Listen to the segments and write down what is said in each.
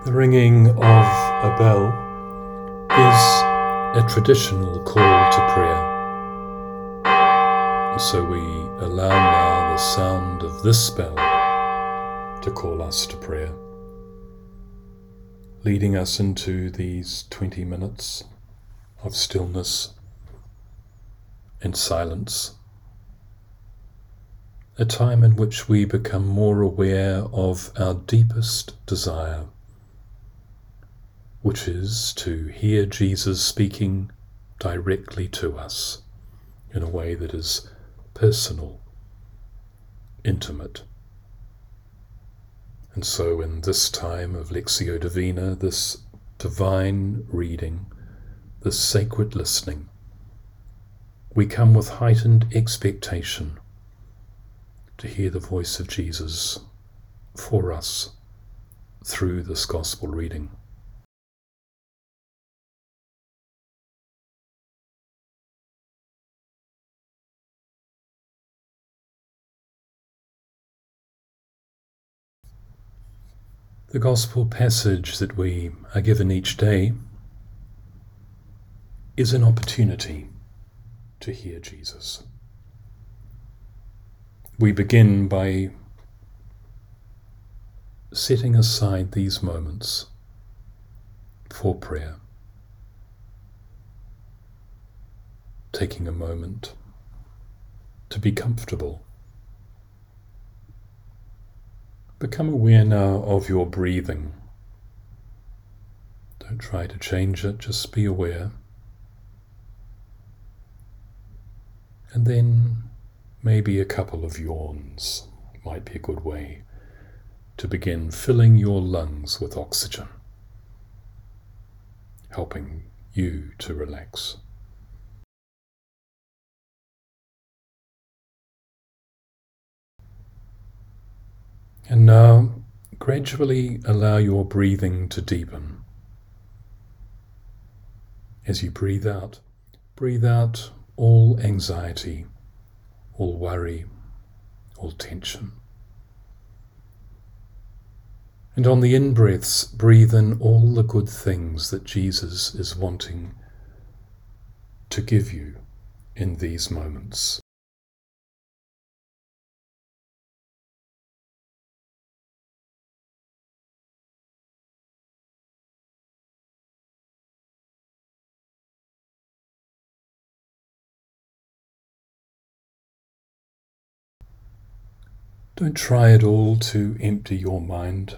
The ringing of a bell is a traditional call to prayer. And so we allow now the sound of this bell to call us to prayer, leading us into these 20 minutes of stillness and silence, a time in which we become more aware of our deepest desire, which is to hear Jesus speaking directly to us in a way that is personal, intimate. And so in this time of Lectio Divina, this divine reading, this sacred listening, we come with heightened expectation to hear the voice of Jesus for us through this gospel reading. The gospel passage that we are given each day is an opportunity to hear Jesus. We begin by setting aside these moments for prayer, taking a moment to be comfortable. Become aware now of your breathing. Don't try to change it, just be aware. And then maybe a couple of yawns might be a good way to begin filling your lungs with oxygen, helping you to relax. And now, gradually allow your breathing to deepen. As you breathe out all anxiety, all worry, all tension. And on the in-breaths, breathe in all the good things that Jesus is wanting to give you in these moments. Don't try at all to empty your mind.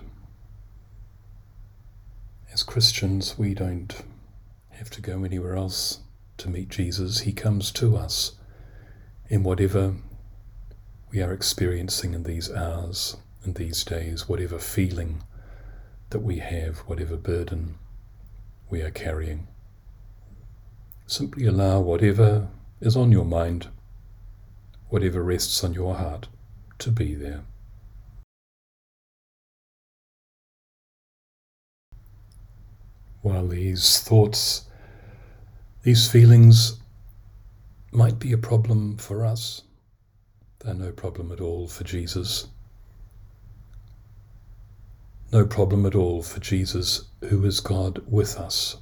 As Christians, we don't have to go anywhere else to meet Jesus. He comes to us in whatever we are experiencing in these hours and these days, whatever feeling that we have, whatever burden we are carrying. Simply allow whatever is on your mind, whatever rests on your heart, to be there. While these thoughts, these feelings might be a problem for us, they're no problem at all for Jesus. No problem at all for Jesus, who is God with us.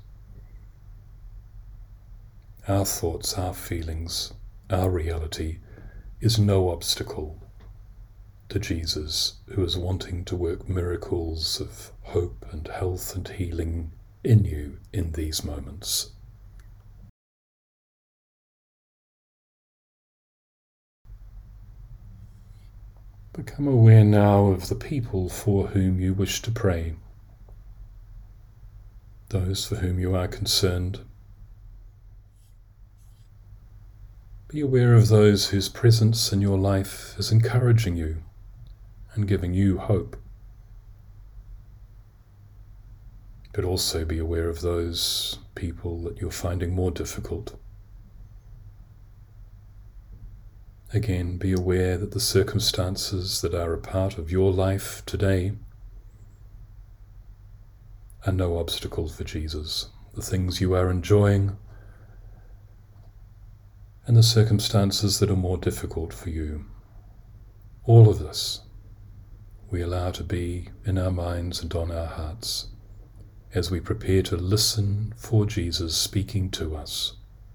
Our thoughts, our feelings, our reality is no obstacle to Jesus, who is wanting to work miracles of hope and health and healing in you in these moments. Become aware now of the people for whom you wish to pray, those for whom you are concerned. Be aware of those whose presence in your life is encouraging you and giving you hope. But also be aware of those people that you're finding more difficult. Again, be aware that the circumstances that are a part of your life today are no obstacle for Jesus. The things you are enjoying and the circumstances that are more difficult for you. All of this we allow to be in our minds and on our hearts as we prepare to listen for Jesus speaking to us.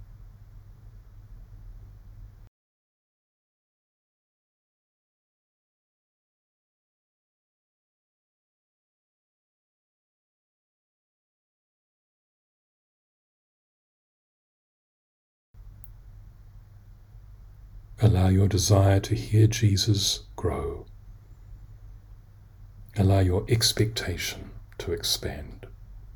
Allow your desire to hear Jesus grow. Allow your expectation to expand.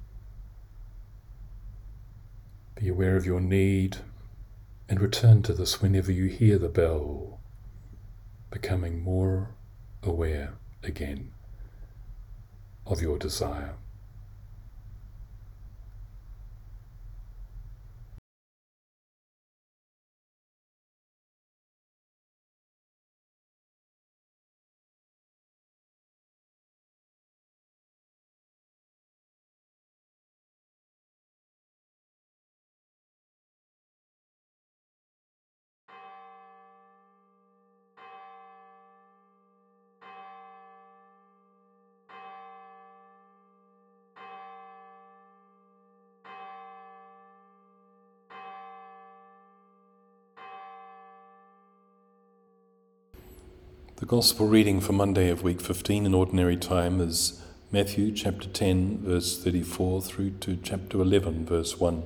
Be aware of your need and return to this whenever you hear the bell, becoming more aware again of your desire. The Gospel reading for Monday of week 15 in Ordinary Time is Matthew chapter 10 verse 34 through to chapter 11 verse 1.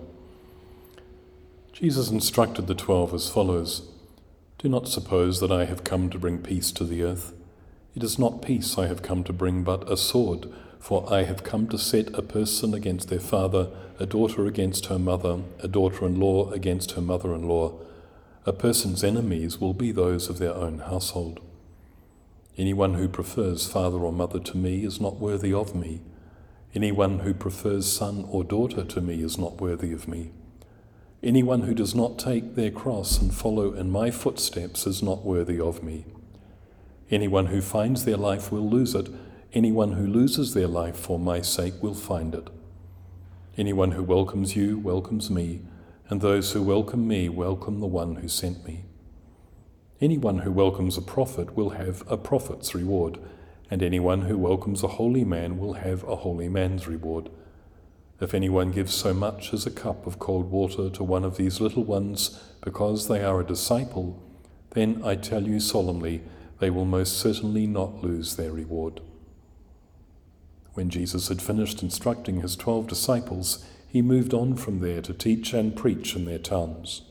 Jesus instructed the 12 as follows: "Do not suppose that I have come to bring peace to the earth. It is not peace I have come to bring, but a sword. For I have come to set a person against their father, a daughter against her mother, a daughter-in-law against her mother-in-law. A person's enemies will be those of their own household. Anyone who prefers father or mother to me is not worthy of me. Anyone who prefers son or daughter to me is not worthy of me. Anyone who does not take their cross and follow in my footsteps is not worthy of me. Anyone who finds their life will lose it. Anyone who loses their life for my sake will find it. Anyone who welcomes you welcomes me, and those who welcome me welcome the one who sent me. Anyone who welcomes a prophet will have a prophet's reward, and anyone who welcomes a holy man will have a holy man's reward. If anyone gives so much as a cup of cold water to one of these little ones because they are a disciple, then I tell you solemnly, they will most certainly not lose their reward." When Jesus had finished instructing his 12 disciples, he moved on from there to teach and preach in their towns.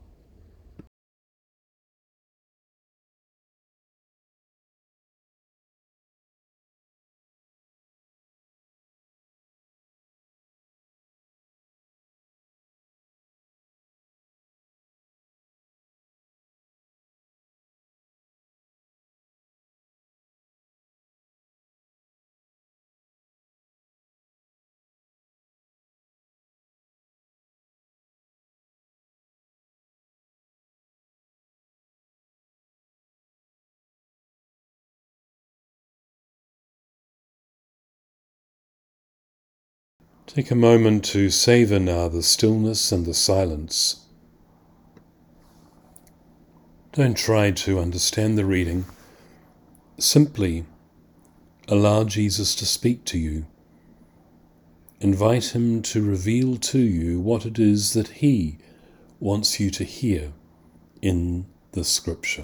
Take a moment to savour now the stillness and the silence. Don't try to understand the reading. Simply allow Jesus to speak to you. Invite him to reveal to you what it is that he wants you to hear in the Scripture.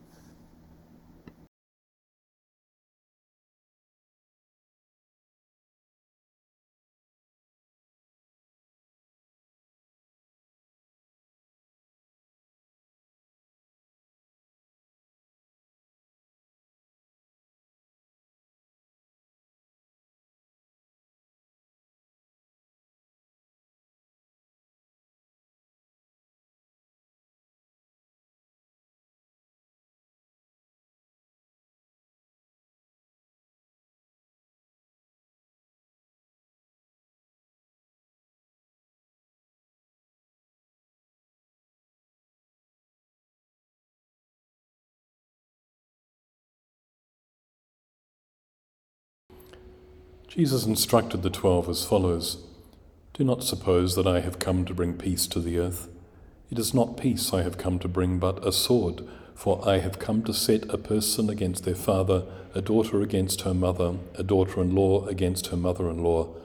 Jesus instructed the 12 as follows: "Do not suppose that I have come to bring peace to the earth. It is not peace I have come to bring, but a sword. For I have come to set a person against their father, a daughter against her mother, a daughter-in-law against her mother-in-law.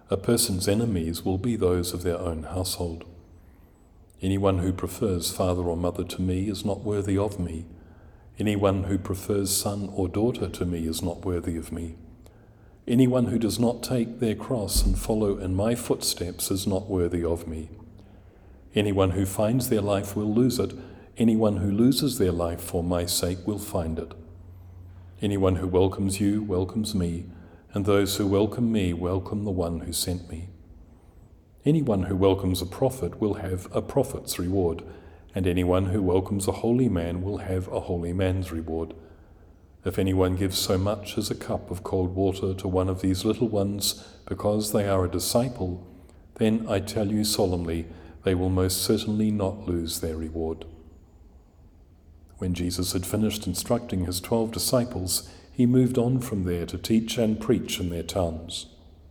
A person's enemies will be those of their own household. Anyone who prefers father or mother to me is not worthy of me. Anyone who prefers son or daughter to me is not worthy of me. Anyone who does not take their cross and follow in my footsteps is not worthy of me. Anyone who finds their life will lose it. Anyone who loses their life for my sake will find it. Anyone who welcomes you welcomes me, and those who welcome me welcome the one who sent me. Anyone who welcomes a prophet will have a prophet's reward, and anyone who welcomes a holy man will have a holy man's reward. If anyone gives so much as a cup of cold water to one of these little ones because they are a disciple, then I tell you solemnly, they will most certainly not lose their reward. When Jesus had finished instructing his 12 disciples, he moved on from there to teach and preach in their towns.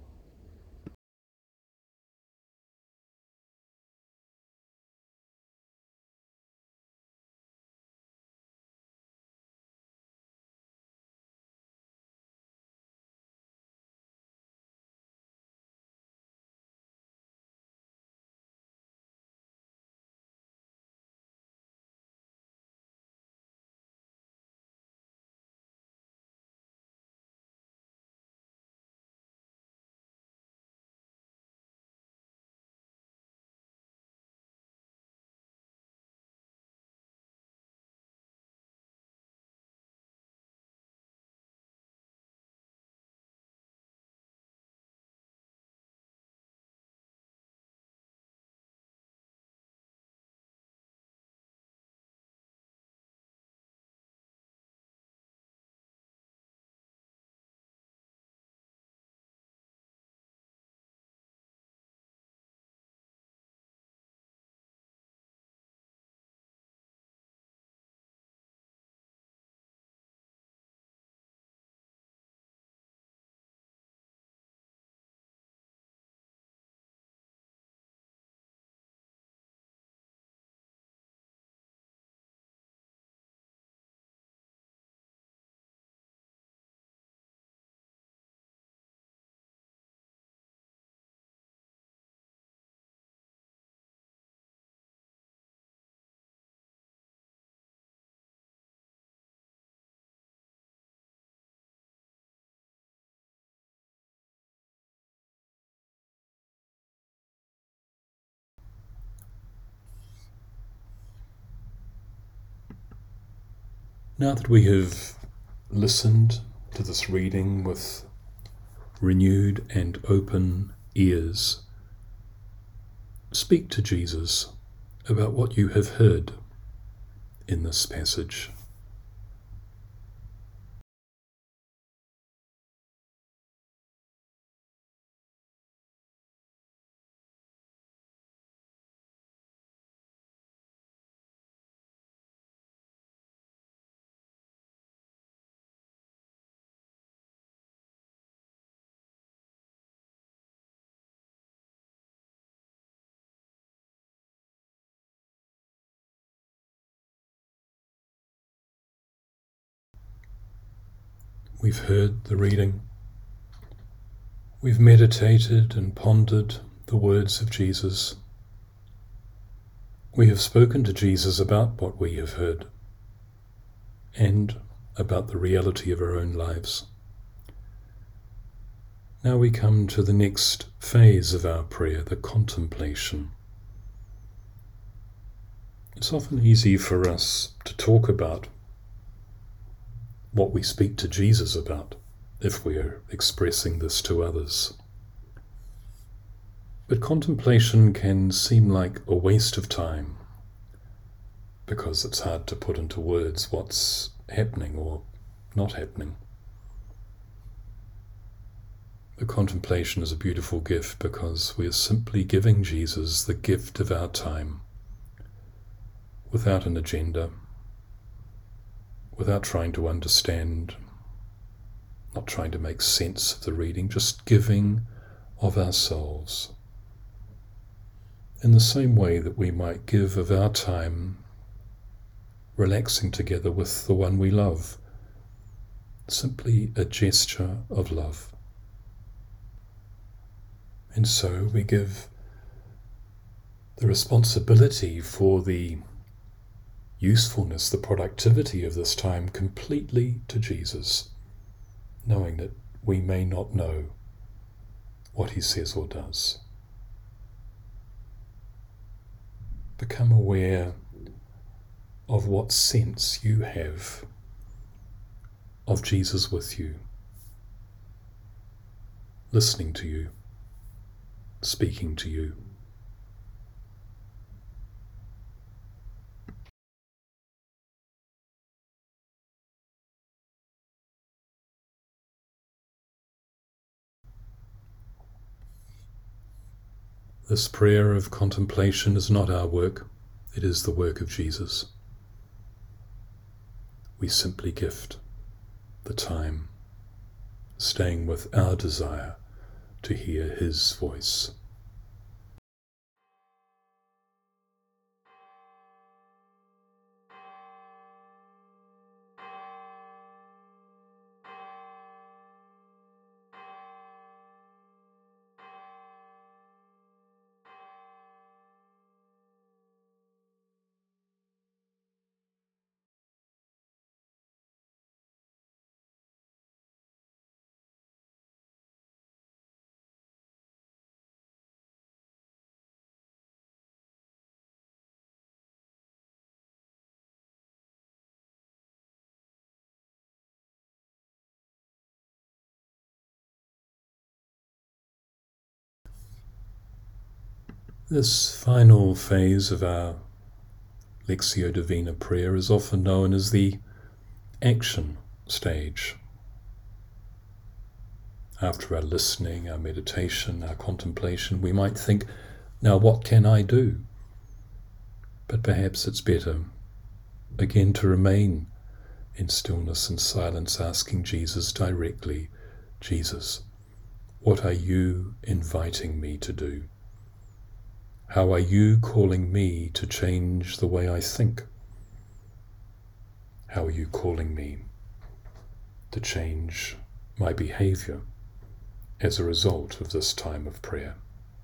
Now that we have listened to this reading with renewed and open ears, speak to Jesus about what you have heard in this passage. We've heard the reading. We've meditated and pondered the words of Jesus. We have spoken to Jesus about what we have heard and about the reality of our own lives. Now we come to the next phase of our prayer, the contemplation. It's often easy for us to talk about what we speak to Jesus about if we are expressing this to others. But contemplation can seem like a waste of time because it's hard to put into words what's happening or not happening. The contemplation is a beautiful gift because we are simply giving Jesus the gift of our time without an agenda, without trying to understand, not trying to make sense of the reading, just giving of ourselves. In the same way that we might give of our time relaxing together with the one we love, simply a gesture of love. And so we give the responsibility for the usefulness, the productivity of this time completely to Jesus, knowing that we may not know what he says or does. Become aware of what sense you have of Jesus with you, listening to you, speaking to you. This prayer of contemplation is not our work, it is the work of Jesus. We simply gift the time, staying with our desire to hear his voice. This final phase of our Lectio Divina prayer is often known as the action stage. After our listening, our meditation, our contemplation, we might think, now what can I do? But perhaps it's better, again, to remain in stillness and silence, asking Jesus directly, Jesus, what are you inviting me to do? How are you calling me to change the way I think? How are you calling me to change my behavior as a result of this time of prayer?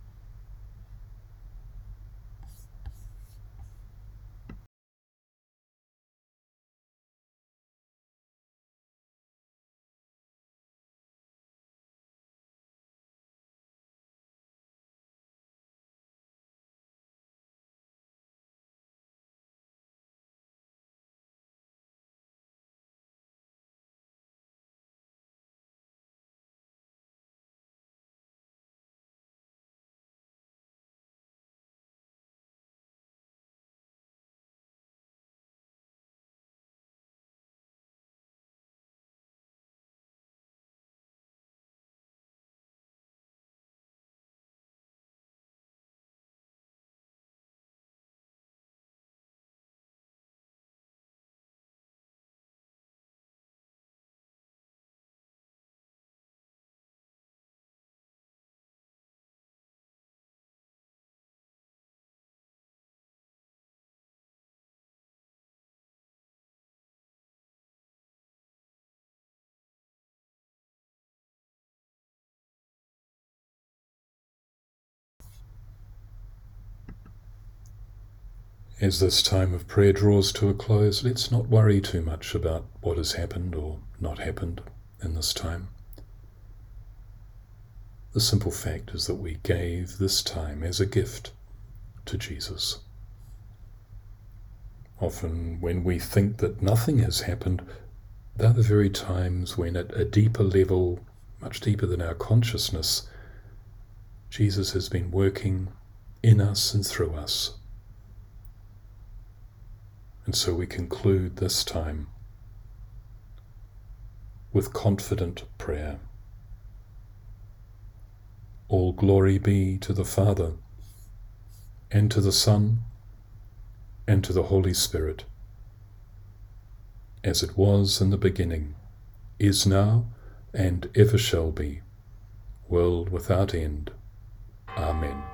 As this time of prayer draws to a close, let's not worry too much about what has happened or not happened in this time. The simple fact is that we gave this time as a gift to Jesus. Often when we think that nothing has happened, they're the very times when at a deeper level, much deeper than our consciousness, Jesus has been working in us and through us. And so we conclude this time with confident prayer. All glory be to the Father, and to the Son, and to the Holy Spirit, as it was in the beginning, is now, and ever shall be, world without end. Amen.